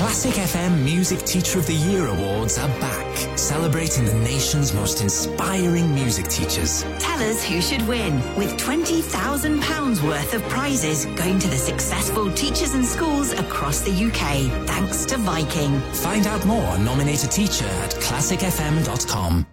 Classic FM Music Teacher of the Year Awards are back, celebrating the nation's most inspiring music teachers. Tell us who should win, with £20,000 worth of prizes going to the successful teachers and schools across the UK, thanks to Viking. Find out more and nominate a teacher at classicfm.com.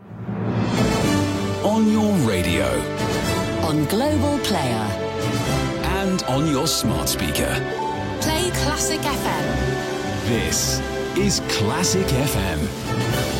On your radio. On Global Player. And on your smart speaker. Play Classic FM. This is Classic FM.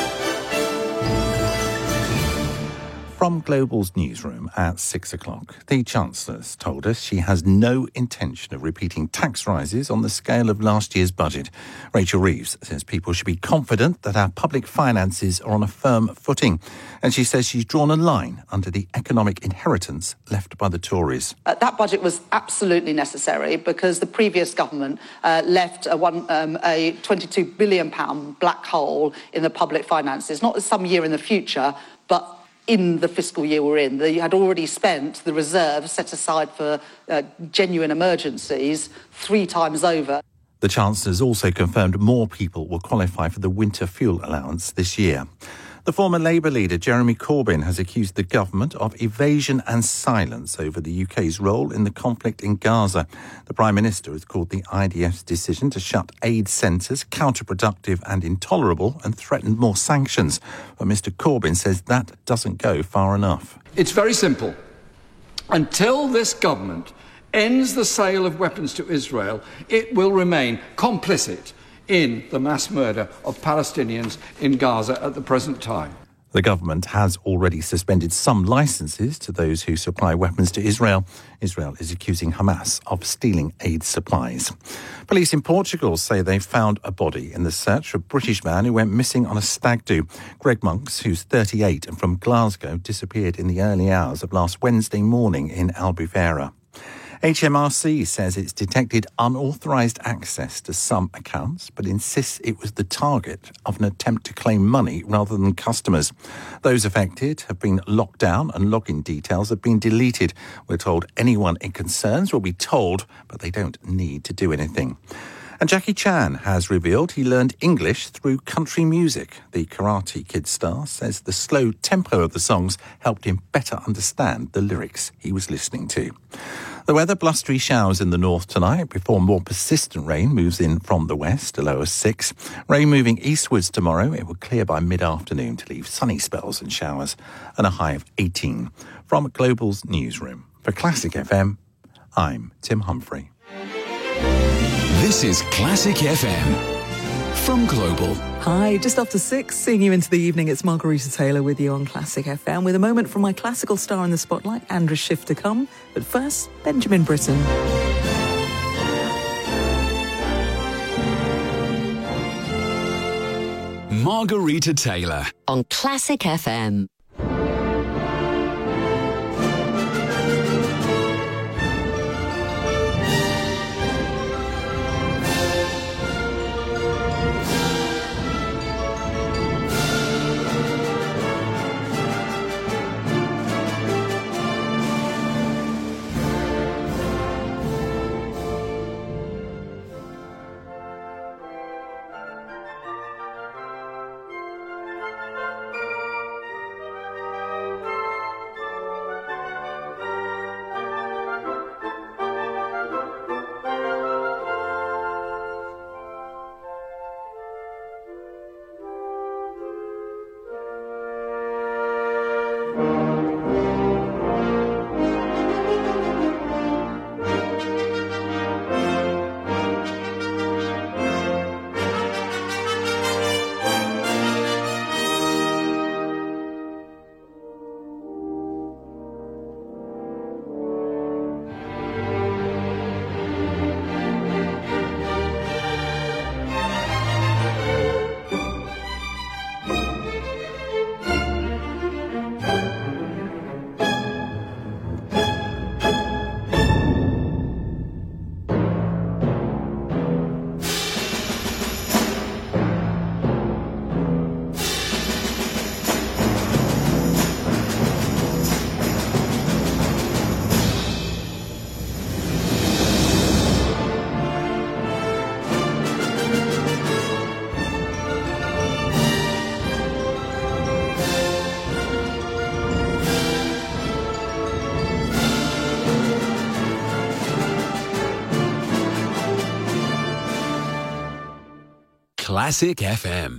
From Global's newsroom at 6 o'clock, the Chancellor's told us she has no intention of repeating tax rises on the scale of last year's budget. Rachel Reeves says people should be confident that our public finances are on a firm footing. And she says she's drawn a line under the economic inheritance left by the Tories. That budget was absolutely necessary because the previous government left a £22 billion black hole in the public finances, not some year in the future, but in the fiscal year we're in. They had already spent the reserve set aside for genuine emergencies 3 times over. The Chancellor's also confirmed more people will qualify for the winter fuel allowance this year. The former Labour leader Jeremy Corbyn has accused the government of evasion and silence over the UK's role in the conflict in Gaza. The Prime Minister has called the IDF's decision to shut aid centres counterproductive and intolerable and threatened more sanctions. But Mr Corbyn says that doesn't go far enough. It's very simple. Until this government ends the sale of weapons to Israel, it will remain complicit in the mass murder of Palestinians in Gaza at the present time. The government has already suspended some licences to those who supply weapons to Israel. Israel is accusing Hamas of stealing aid supplies. Police in Portugal say they found a body in the search for a British man who went missing on a stag do. Greg Monks, who's 38 and from Glasgow, disappeared in the early hours of last Wednesday morning in Albufeira. HMRC says it's detected unauthorised access to some accounts, but insists it was the target of an attempt to claim money rather than customers. Those affected have been locked down and login details have been deleted. We're told anyone it concerns will be told, but they don't need to do anything. And Jackie Chan has revealed he learned English through country music. The Karate Kid star says the slow tempo of the songs helped him better understand the lyrics he was listening to. The weather, blustery showers in the north tonight before more persistent rain moves in from the west, a low of 6. Rain moving eastwards tomorrow. It will clear by mid-afternoon to leave sunny spells and showers and a high of 18. From Global's newsroom. For Classic FM, I'm Tim Humphrey. This is Classic FM from Global. Hi, just after 6, seeing you into the evening, it's Margarita Taylor with you on Classic FM with a moment from my classical star in the spotlight, Andrew Schiff, to come. But first, Benjamin Britten. Margarita Taylor on Classic FM. Classic FM.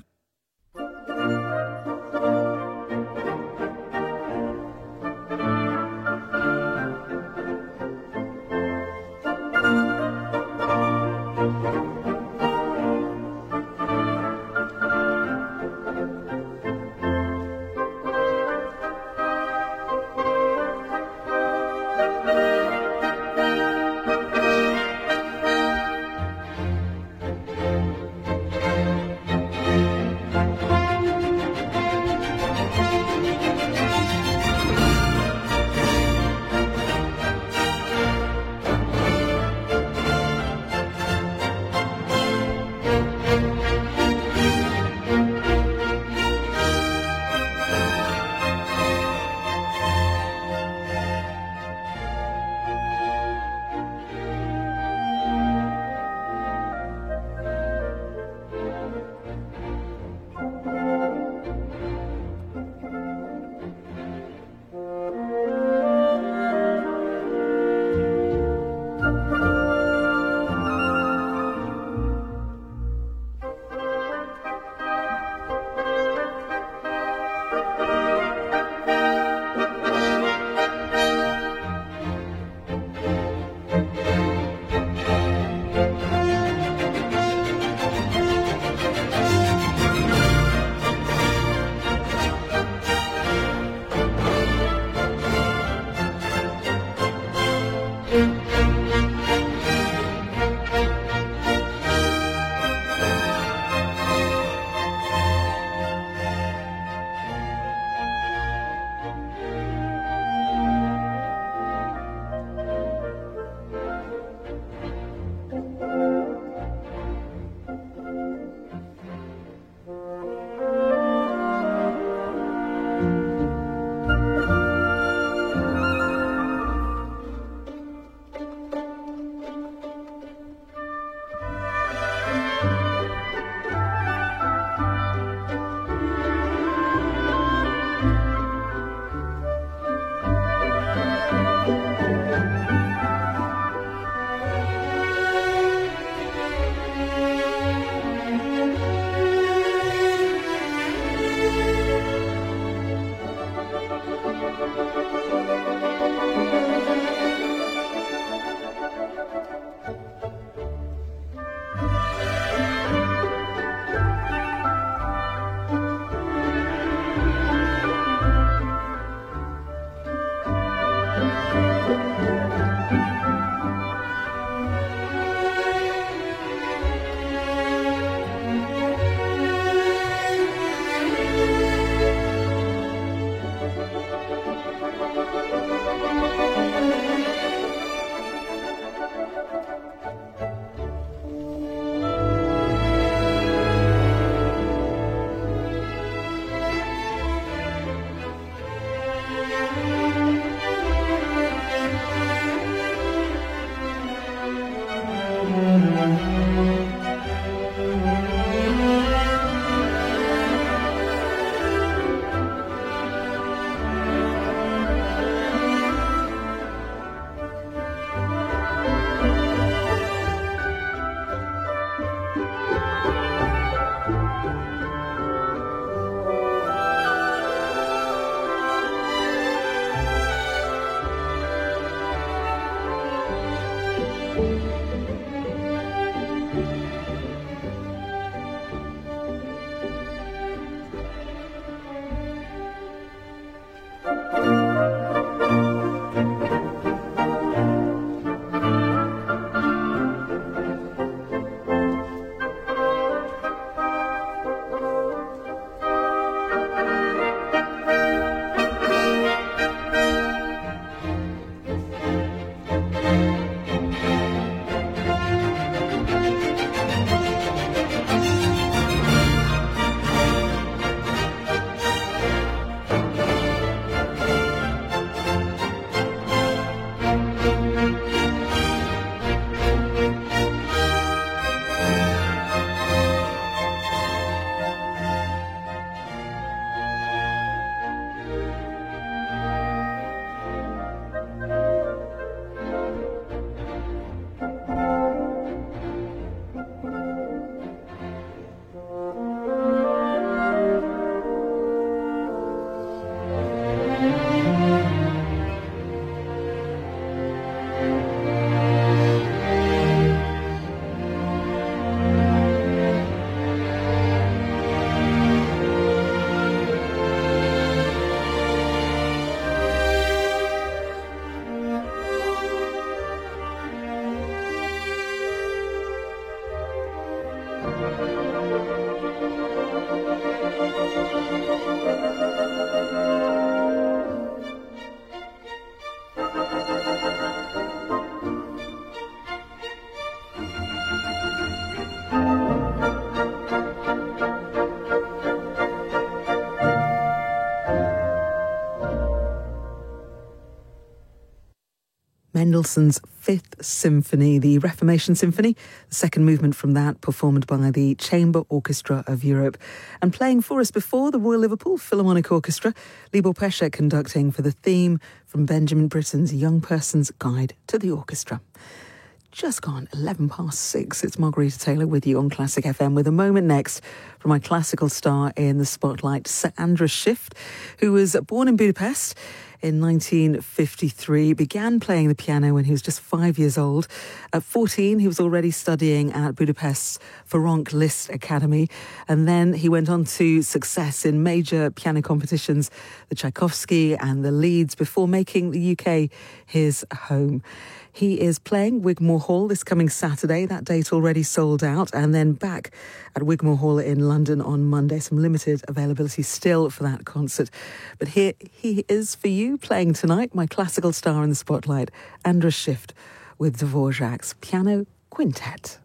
Mendelssohn's Fifth Symphony, the Reformation Symphony, the second movement from that, performed by the Chamber Orchestra of Europe. And playing for us before, the Royal Liverpool Philharmonic Orchestra, Libor Pesce conducting for the theme from Benjamin Britten's Young Person's Guide to the Orchestra. Just gone 6:11. It's Margarita Taylor with you on Classic FM with a moment next from my classical star in the spotlight, Sir Andras Schiff, who was born in Budapest in 1953, began playing the piano when he was just 5 years old. At 14, he was already studying at Budapest's Ferenc Liszt Academy, and then he went on to success in major piano competitions, the Tchaikovsky and the Leeds, before making the UK his home. He is playing Wigmore Hall this coming Saturday. That date already sold out. And then back at Wigmore Hall in London on Monday. Some limited availability still for that concert. But here he is for you playing tonight, my classical star in the spotlight, Andras Schiff with Dvorak's Piano Quintet.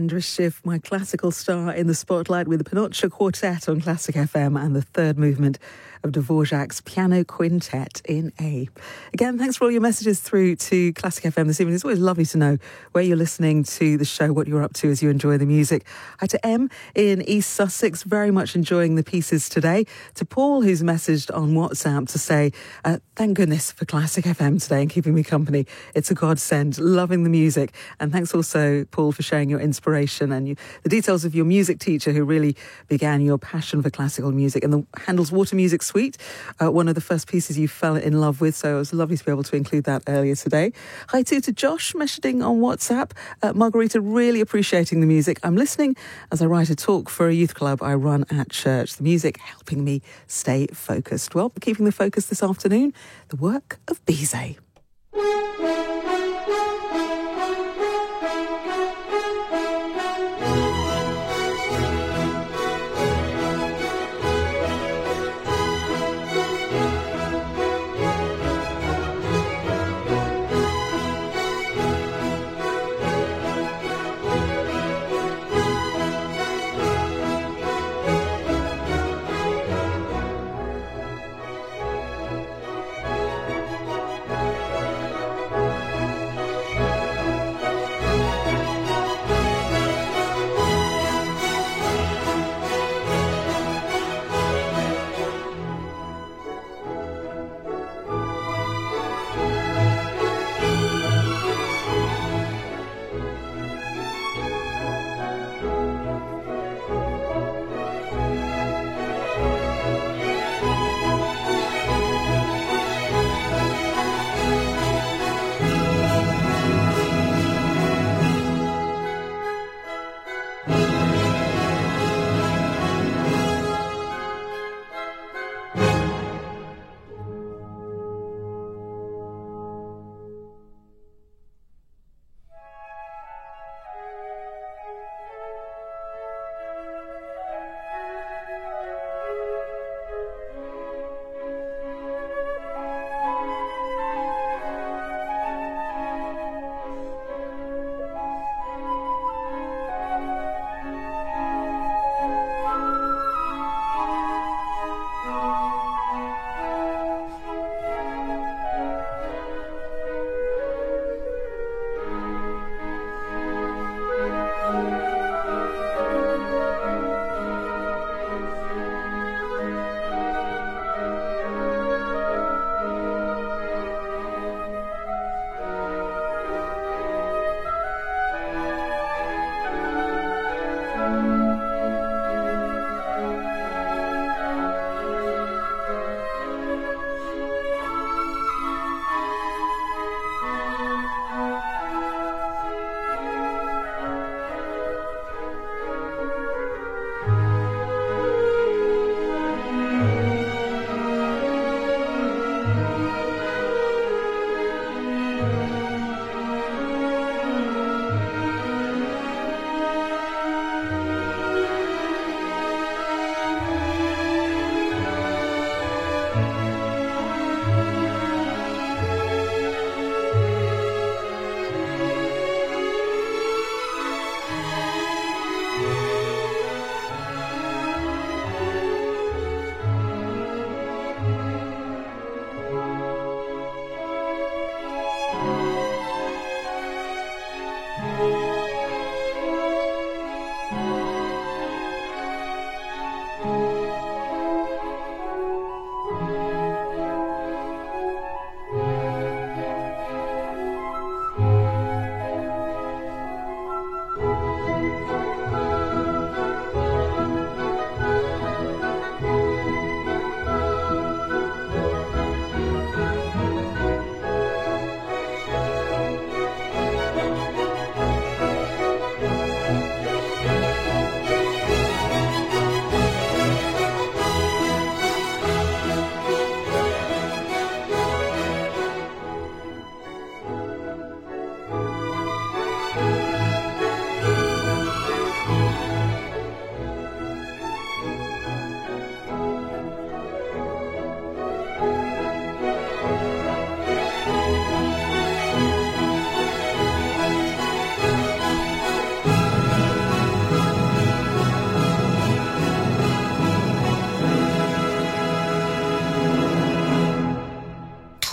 Sandra Schiff, my classical star in the spotlight with the Pinocchio Quartet on Classic FM and the third movement of Dvorak's Piano Quintet in A. Again, thanks for all your messages through to Classic FM this evening. It's always lovely to know where you're listening to the show, what you're up to as you enjoy the music. Hi to M in East Sussex, very much enjoying the pieces today. To Paul, who's messaged on WhatsApp to say, thank goodness for Classic FM today and keeping me company. It's a godsend, loving the music. And thanks also, Paul, for sharing your inspiration and the details of your music teacher who really began your passion for classical music and the Handel's Water Music Suite, one of the first pieces you fell in love with. So it was lovely to be able to include that earlier today. Hi too to Josh, messaging on WhatsApp. Margarita, really appreciating the music. I'm listening as I write a talk for a youth club I run at church. The music helping me stay focused. Well, keeping the focus this afternoon, the work of Bizet.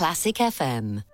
Classic FM.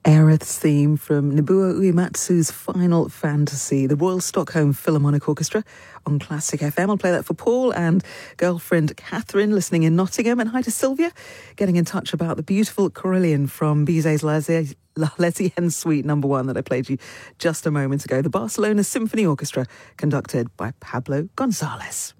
Aerith's theme from Nobuo Uematsu's Final Fantasy, the Royal Stockholm Philharmonic Orchestra on Classic FM. I'll play that for Paul and girlfriend Catherine listening in Nottingham. And hi to Sylvia, getting in touch about the beautiful Carillon from Bizet's La Lesienne Suite No. 1 that I played you just a moment ago. The Barcelona Symphony Orchestra, conducted by Pablo Gonzalez.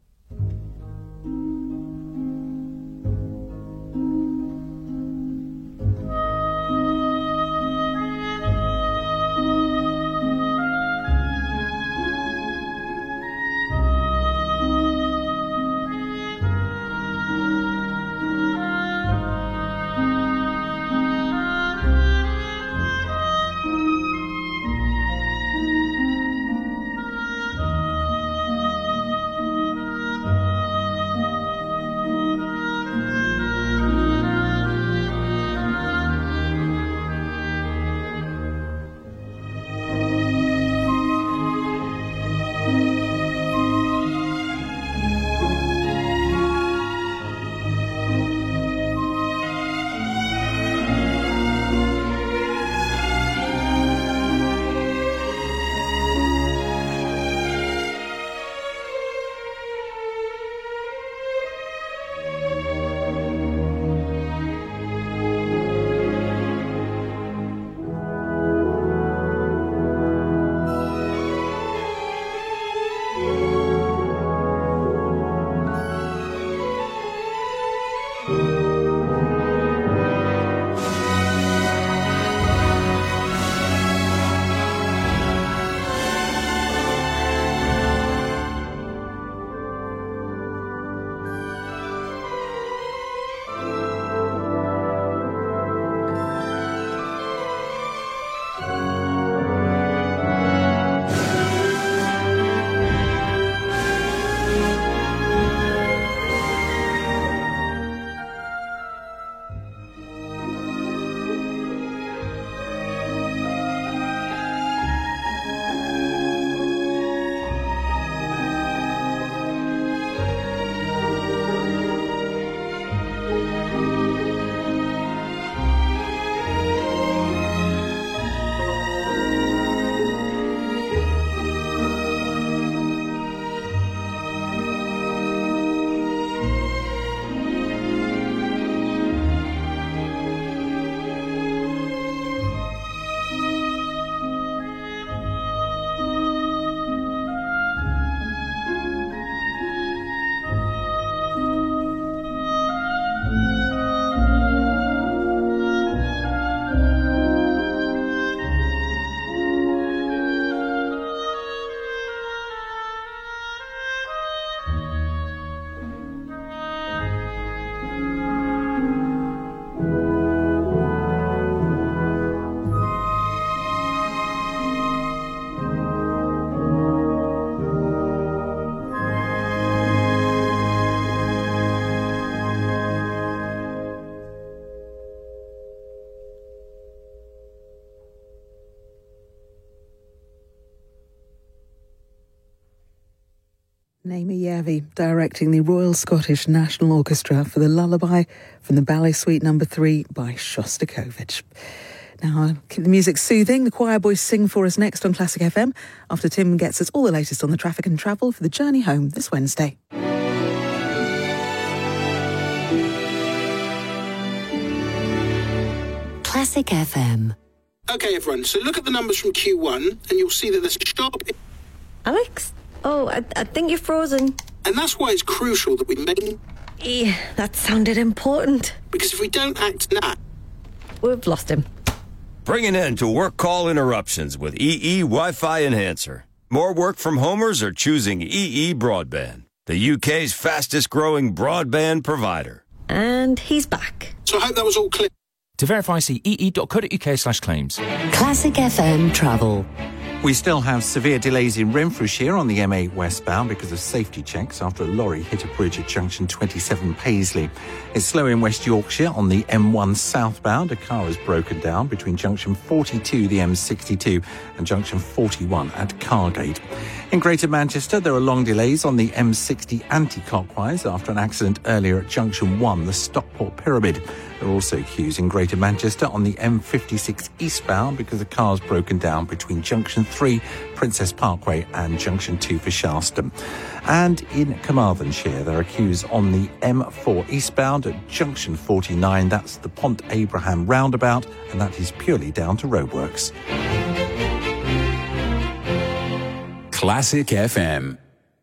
Naomi Järvi directing the Royal Scottish National Orchestra for the Lullaby from the Ballet Suite No. 3 by Shostakovich. Now, keep the music soothing. The Choir Boys sing for us next on Classic FM after Tim gets us all the latest on the traffic and travel for the journey home this Wednesday. Classic FM. OK, everyone, so look at the numbers from Q1 and you'll see that there's a sharp... Alex? Oh, I think you're frozen. And that's why it's crucial that we make... That sounded important. Because if we don't act now... We've lost him. Bring an end to work call interruptions with EE Wi-Fi Enhancer. More work from homers are choosing EE Broadband, the UK's fastest growing broadband provider. And he's back. So I hope that was all clear. To verify, see ee.co.uk/claims. Classic FM Travel. We still have severe delays in Renfrewshire on the M8 westbound because of safety checks after a lorry hit a bridge at junction 27 Paisley. It's slow in West Yorkshire on the M1 southbound. A car has broken down between junction 42, the M62, and junction 41 at Cargate. In Greater Manchester, there are long delays on the M60 anti-clockwise after an accident earlier at Junction 1, the Stockport Pyramid. There are also queues in Greater Manchester on the M56 eastbound because the car's broken down between Junction 3, Princess Parkway and Junction 2 for Sharston. And in Carmarthenshire, there are queues on the M4 eastbound at Junction 49. That's the Pont Abraham roundabout, and that is purely down to roadworks. Classic FM.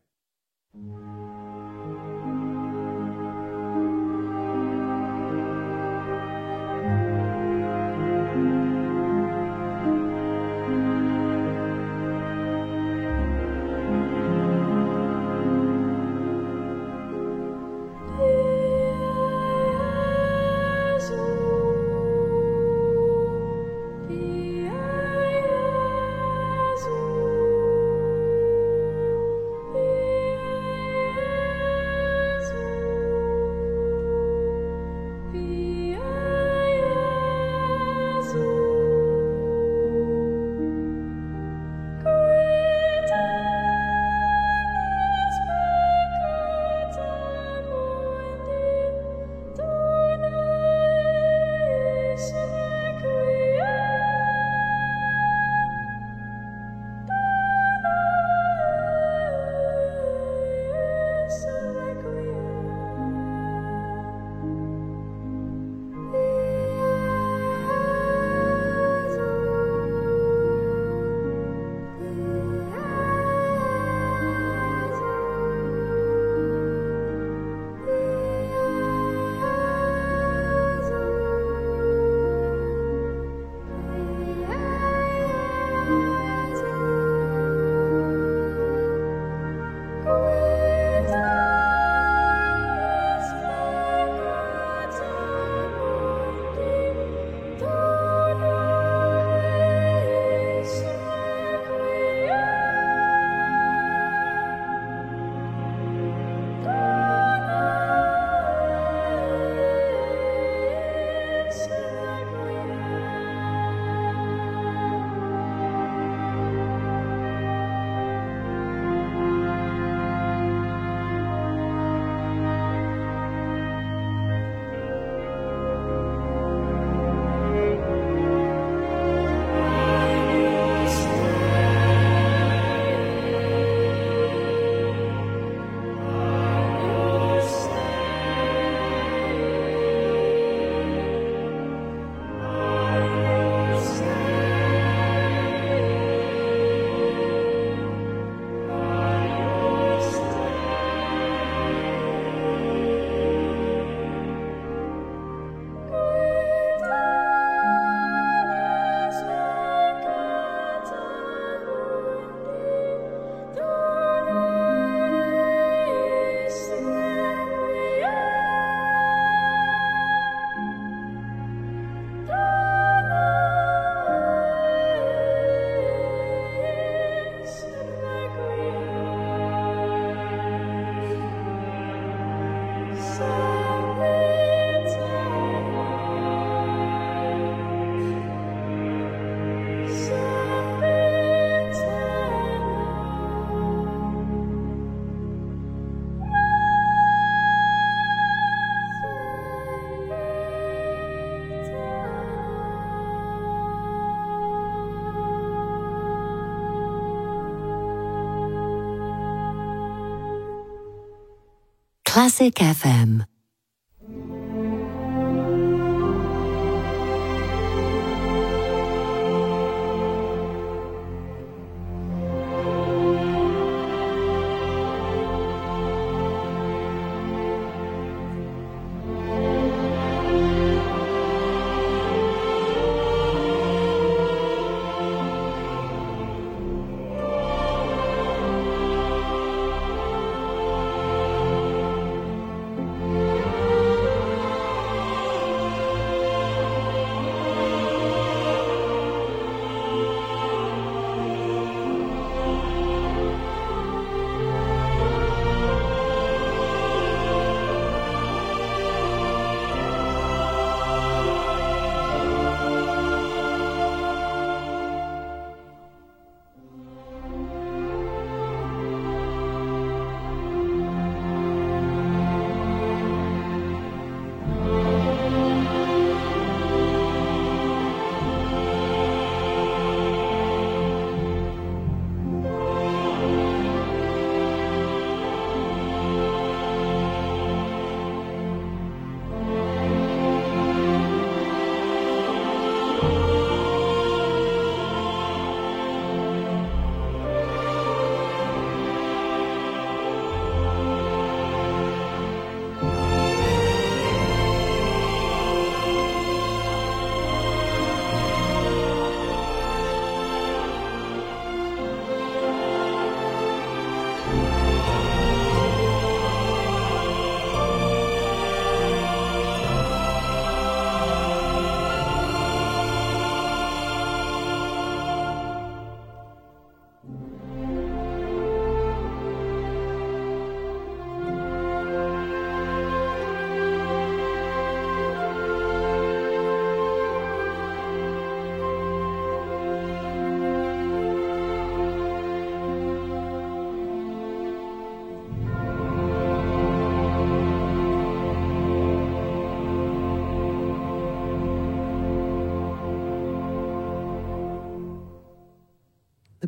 Classic FM.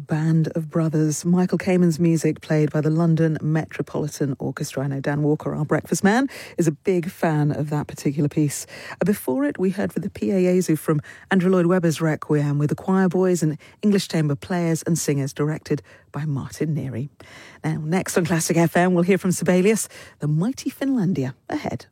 Band of Brothers. Michael Kamen's music played by the London Metropolitan Orchestra. I know Dan Walker, our breakfast man, is a big fan of that particular piece. Before it, we heard with the Pie Jesu from Andrew Lloyd Webber's Requiem with the choir boys and English chamber players and singers, directed by Martin Neary. Now, next on Classic FM, we'll hear from Sibelius, the mighty Finlandia, ahead.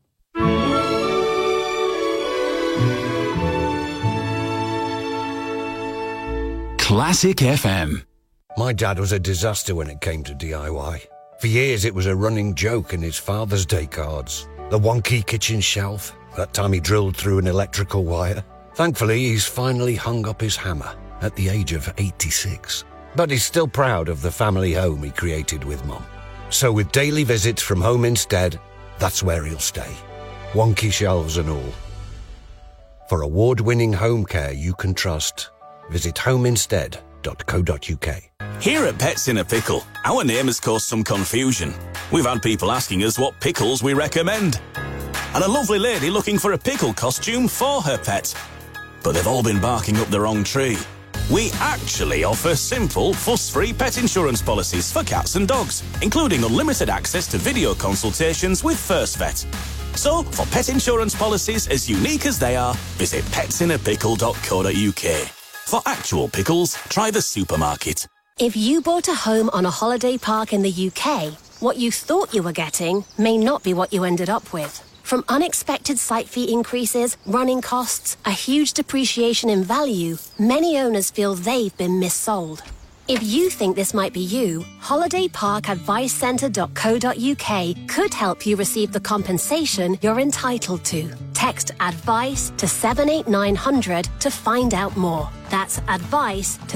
Classic FM. My dad was a disaster when it came to DIY. For years it was a running joke in his Father's Day cards. The wonky kitchen shelf, that time he drilled through an electrical wire. Thankfully, he's finally hung up his hammer at the age of 86. But he's still proud of the family home he created with Mum. So with daily visits from Home Instead, that's where he'll stay. Wonky shelves and all. For award-winning home care you can trust, visit homeinstead.co.uk. Here at Pets in a Pickle, our name has caused some confusion. We've had people asking us what pickles we recommend. And a lovely lady looking for a pickle costume for her pet. But they've all been barking up the wrong tree. We actually offer simple, fuss-free pet insurance policies for cats and dogs, including unlimited access to video consultations with First Vet. So, for pet insurance policies as unique as they are, visit petsinnapickle.co.uk. For actual pickles, try the supermarket. If you bought a home on a holiday park in the UK, what you thought you were getting may not be what you ended up with. From unexpected site fee increases, running costs, a huge depreciation in value, many owners feel they've been missold. If you think this might be you, holidayparkadvicecentre.co.uk could help you receive the compensation you're entitled to. Text ADVICE to 78900 to find out more. That's ADVICE to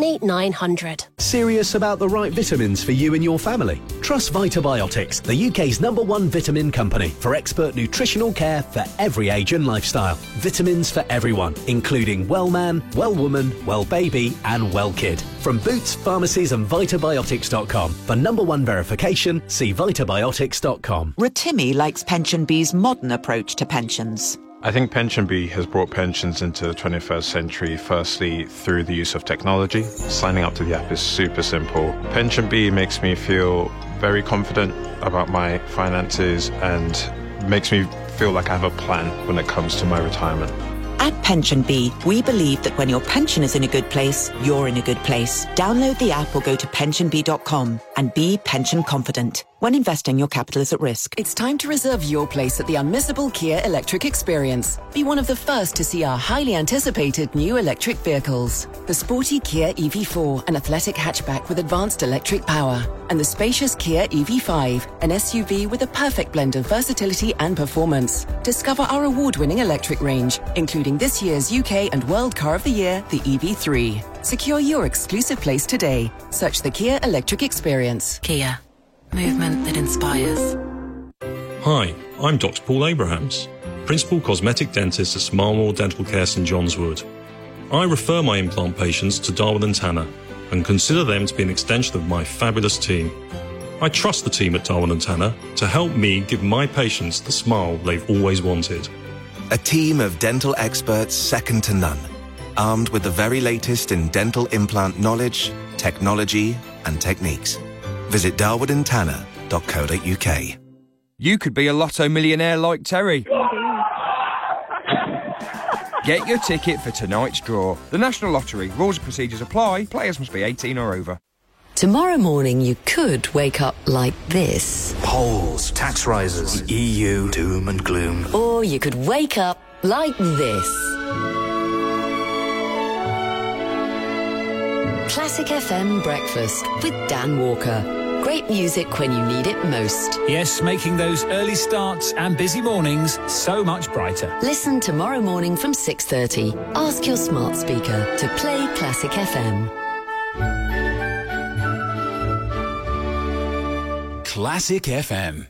78900. Serious about the right vitamins for you and your family? Trust VitaBiotics, the UK's #1 vitamin company for expert nutritional care for every age and lifestyle. Vitamins for everyone, including well man, well woman, well baby and well kid. From Boots, pharmacies and vitabiotics.com. For #1 verification, see vitabiotics.com. Rotimi likes PensionBee's modern approach to pensions. I think PensionBee has brought pensions into the 21st century, firstly through the use of technology. Signing up to the app is super simple. PensionBee makes me feel very confident about my finances and makes me feel like I have a plan when it comes to my retirement. At PensionBee, we believe that when your pension is in a good place, you're in a good place. Download the app or go to pensionbee.com and be pension confident. When investing, your capital is at risk. It's time to reserve your place at the unmissable Kia Electric Experience. Be one of the first to see our highly anticipated new electric vehicles. The sporty Kia EV4, an athletic hatchback with advanced electric power. And the spacious Kia EV5, an SUV with a perfect blend of versatility and performance. Discover our award-winning electric range, including this year's UK and World Car of the Year, the EV3. Secure your exclusive place today. Search the Kia Electric Experience. Kia. Movement that inspires. Hi, I'm Dr. Paul Abrahams, Principal Cosmetic Dentist at Smarlmore Dental Care St John's Wood. I refer my implant patients to Darwin & Tanner and consider them to be an extension of my fabulous team. I trust the team at Darwin & Tanner to help me give my patients the smile they've always wanted. A team of dental experts second to none, armed with the very latest in dental implant knowledge, technology and techniques. Visit darwinandtanner.co.uk. You could be a lotto millionaire like Terry. Get your ticket for tonight's draw. The National Lottery. Rules and procedures apply. Players must be 18 or over. Tomorrow morning you could wake up like this. Polls, tax rises, the EU, doom and gloom. Or you could wake up like this. Classic FM Breakfast with Dan Walker. Great music when you need it most. Yes, making those early starts and busy mornings so much brighter. Listen tomorrow morning from 6:30. Ask your smart speaker to play Classic FM. Classic FM.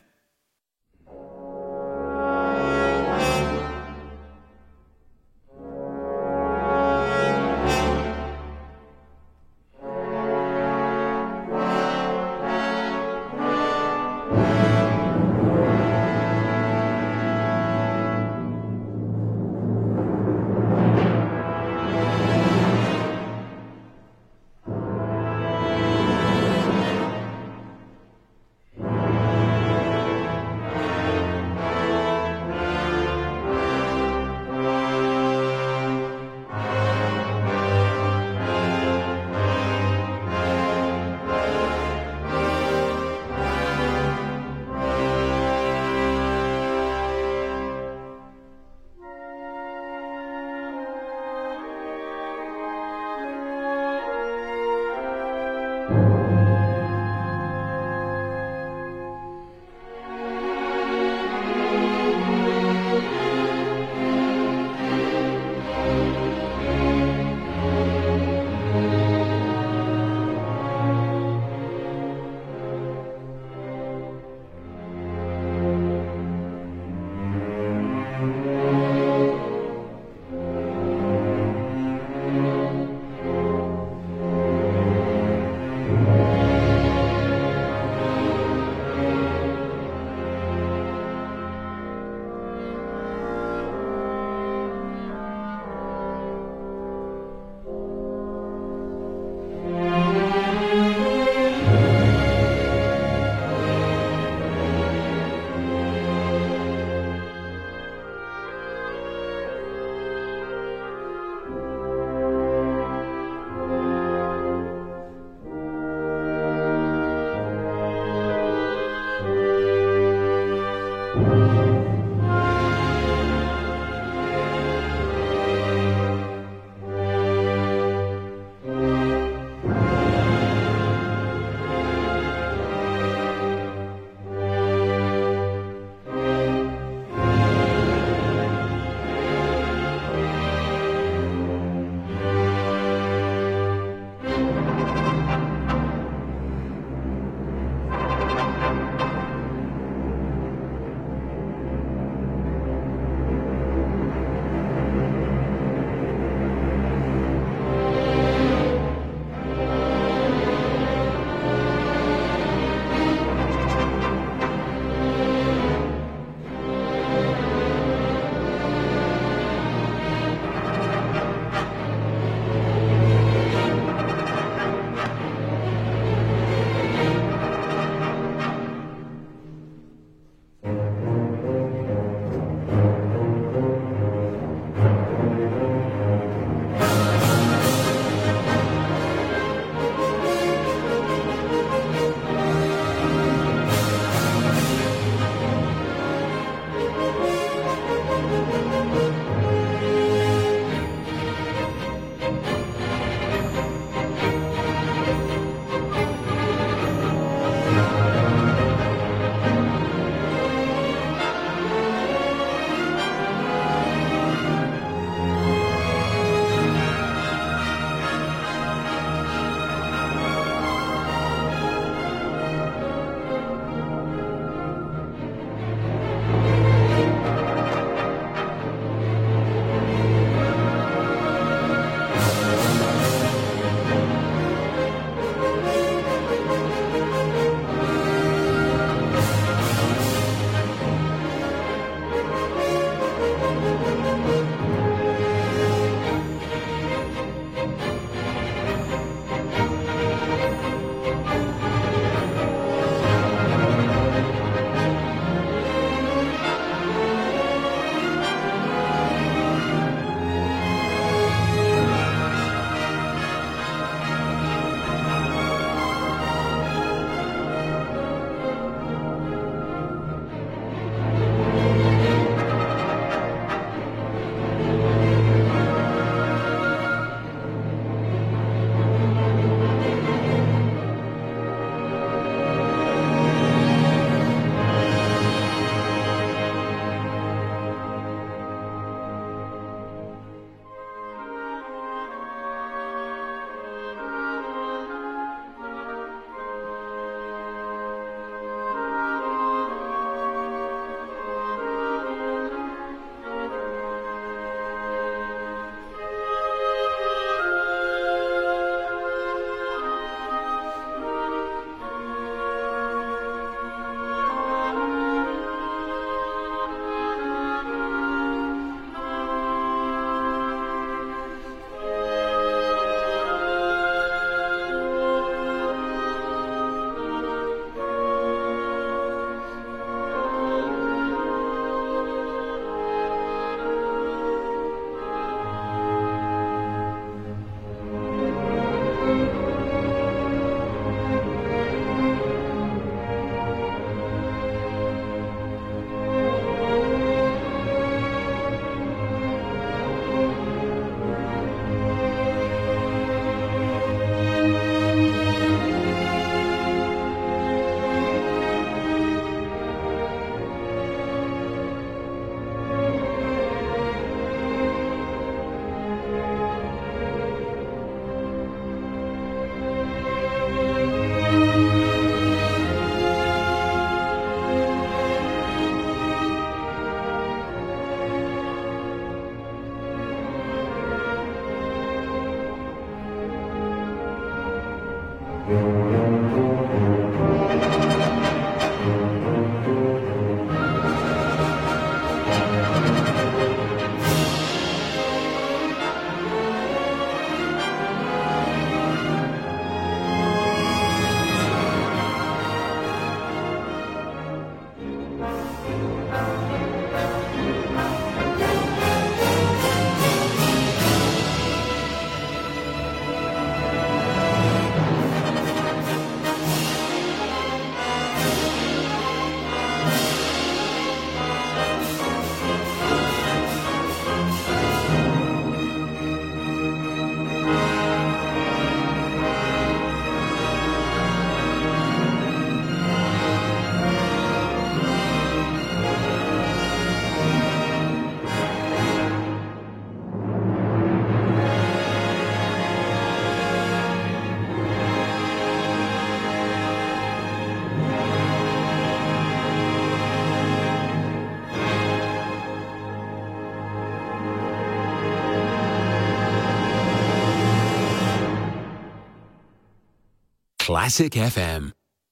Classic FM.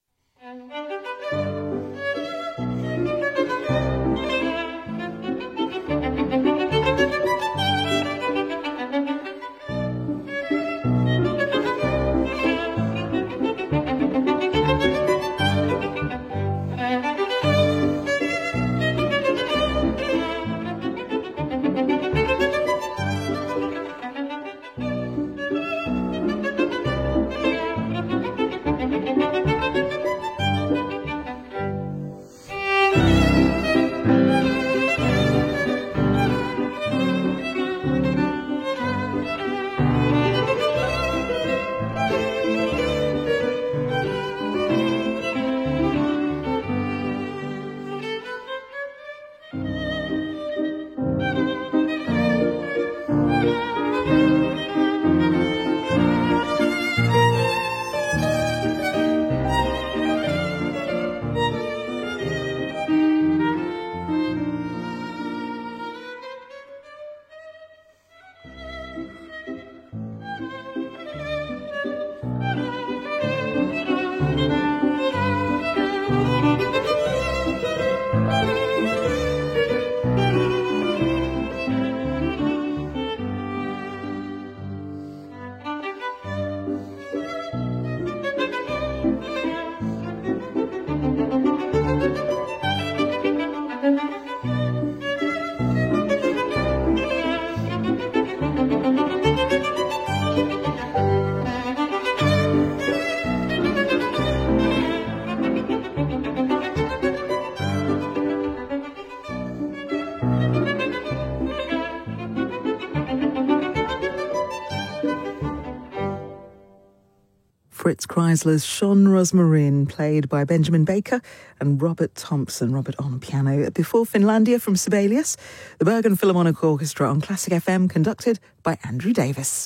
Fritz Kreisler's Schon Rosmarin, played by Benjamin Baker and Robert Thompson, Robert on piano. Before Finlandia from Sibelius, the Bergen Philharmonic Orchestra on Classic FM, conducted by Andrew Davis.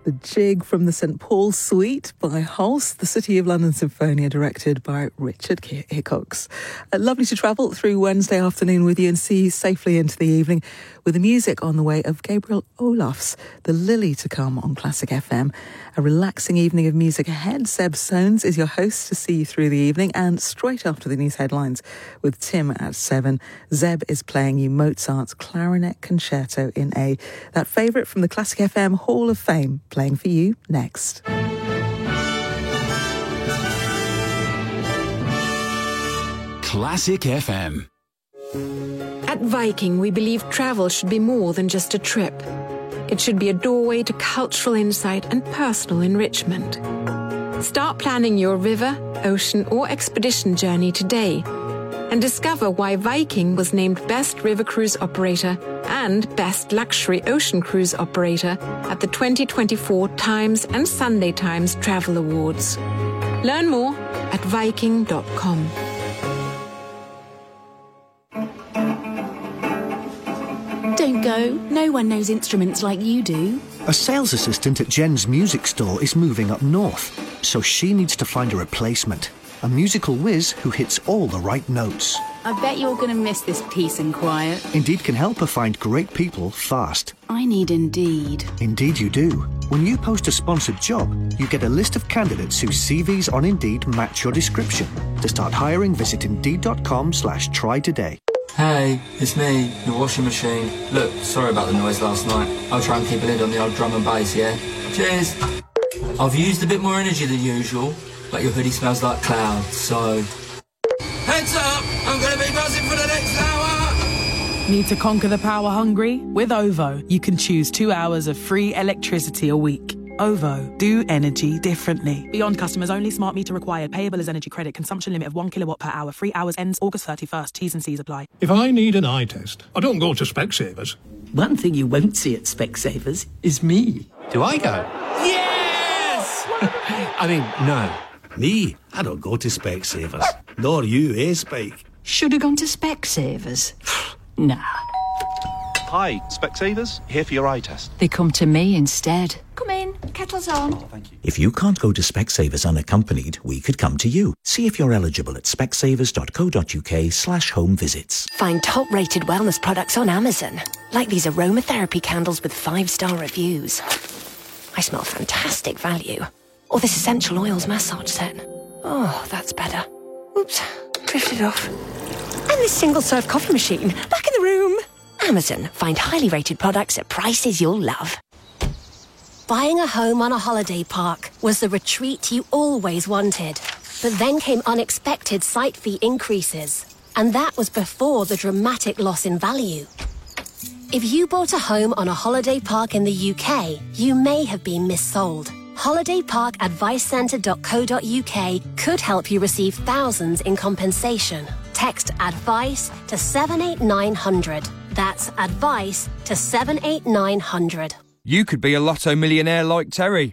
The Jig from the St Paul's Suite by Holst, the City of London Symphonia, directed by Richard Hickox. Lovely to travel through Wednesday afternoon with you and see you safely into the evening with the music on the way of Gabriel Olaf's The Lily to come on Classic FM. A relaxing evening of music ahead. Zeb Soanes is your host to see you through the evening, and straight after the news headlines with Tim at 7, Zeb is playing you Mozart's Clarinet Concerto in A, that favourite from the Classic FM Hall of Fame, playing for you next. Classic FM. At Viking, we believe travel should be more than just a trip. It should be a doorway to cultural insight and personal enrichment. Start planning your river, ocean, or expedition journey today and discover why Viking was named Best River Cruise Operator and Best Luxury Ocean Cruise Operator at the 2024 Times and Sunday Times Travel Awards. Learn more at Viking.com. Don't go. No one knows instruments like you do. A sales assistant at Jen's music store is moving up north, so she needs to find a replacement. A musical whiz who hits all the right notes. I bet you're going to miss this peace and quiet. Indeed can help her find great people fast. I need Indeed. Indeed you do. When you post a sponsored job, you get a list of candidates whose CVs on Indeed match your description. To start hiring, visit Indeed.com/try today. Hey, it's me, your washing machine. Look, sorry about the noise last night. I'll try and keep a lid on the old drum and bass, yeah? Cheers! I've used a bit more energy than usual, but your hoodie smells like clouds, so... Heads up! I'm going to be buzzing for the next hour! Need to conquer the power hungry? With OVO, you can choose 2 hours of free electricity a week. OVO, do energy differently. Beyond customers only. Smart meter required. Payable as energy credit. Consumption limit of 1 kilowatt per hour. 3 hours ends August 31st. T's and C's apply. If I need an eye test, I don't go to Specsavers. One thing you won't see at Specsavers is me. Do I go? Yes! I mean, no. Me? I don't go to Specsavers. Nor you, Spike? Should have gone to Specsavers. Nah. Hi, Specsavers. Here for your eye test. They come to me instead. Come in, kettle's on. Thank you. If you can't go to Specsavers unaccompanied, we could come to you. See if you're eligible at specsavers.co.uk/home visits. Find top-rated wellness products on Amazon, like these aromatherapy candles with 5-star reviews. I smell fantastic value. Or this essential oils massage set. Oh, that's better. Oops, drifted off. And this single-serve coffee machine, back in the room. Amazon, find highly rated products at prices you'll love. Buying a home on a holiday park was the retreat you always wanted. But then came unexpected site fee increases. And that was before the dramatic loss in value. If you bought a home on a holiday park in the UK, you may have been missold. HolidayParkAdviceCentre.co.uk could help you receive thousands in compensation. Text ADVICE to 78900. That's ADVICE to 78900. You could be a lotto millionaire like Terry.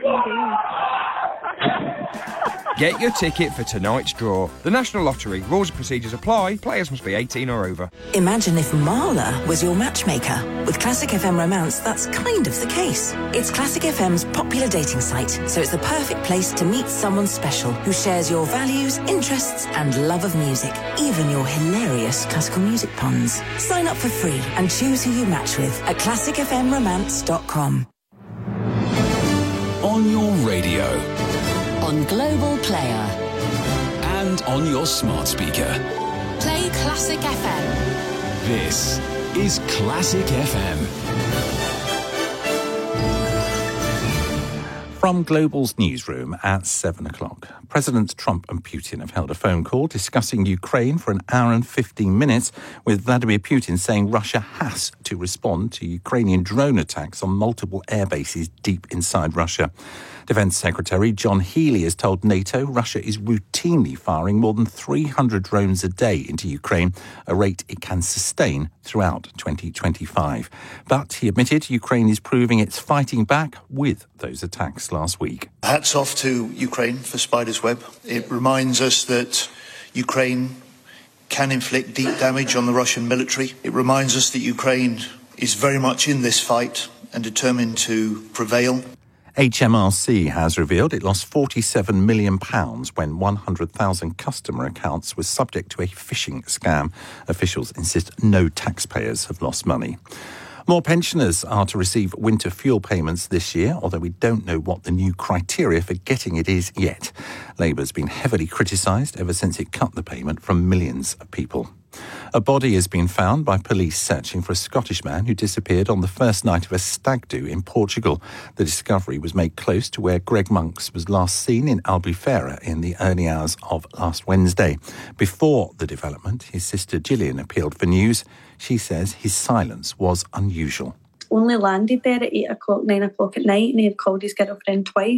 Get your ticket for tonight's draw. The National Lottery. Rules and procedures apply. Players must be 18 or over. Imagine if Marla was your matchmaker. With Classic FM Romance, that's kind of the case. It's Classic FM's popular dating site, so it's the perfect place to meet someone special who shares your values, interests, and love of music, even your hilarious classical music puns. Sign up for free and choose who you match with at classicfmromance.com. On your radio. On Global Player. And on your smart speaker. Play Classic FM. This is Classic FM. From Global's newsroom at 7 o'clock, Presidents Trump and Putin have held a phone call discussing Ukraine for an hour and 15 minutes, with Vladimir Putin saying Russia has to respond to Ukrainian drone attacks on multiple air bases deep inside Russia. Defence Secretary John Healey has told NATO Russia is routinely firing more than 300 drones a day into Ukraine, a rate it can sustain throughout 2025. But he admitted Ukraine is proving it's fighting back with those attacks last week. Hats off to Ukraine for Spider's Web. It reminds us that Ukraine can inflict deep damage on the Russian military. It reminds us that Ukraine is very much in this fight and determined to prevail. HMRC has revealed it lost £47 million when 100,000 customer accounts were subject to a phishing scam. Officials insist no taxpayers have lost money. More pensioners are to receive winter fuel payments this year, although we don't know what the new criteria for getting it is yet. Labour's been heavily criticised ever since it cut the payment from millions of people. A body has been found by police searching for a Scottish man who disappeared on the first night of a stag do in Portugal. The discovery was made close to where Greg Monks was last seen in Albufeira in the early hours of last Wednesday. Before the development, his sister Gillian appealed for news. She says his silence was unusual. Only landed there at 8 o'clock, 9 o'clock at night, and he had called his girlfriend twice.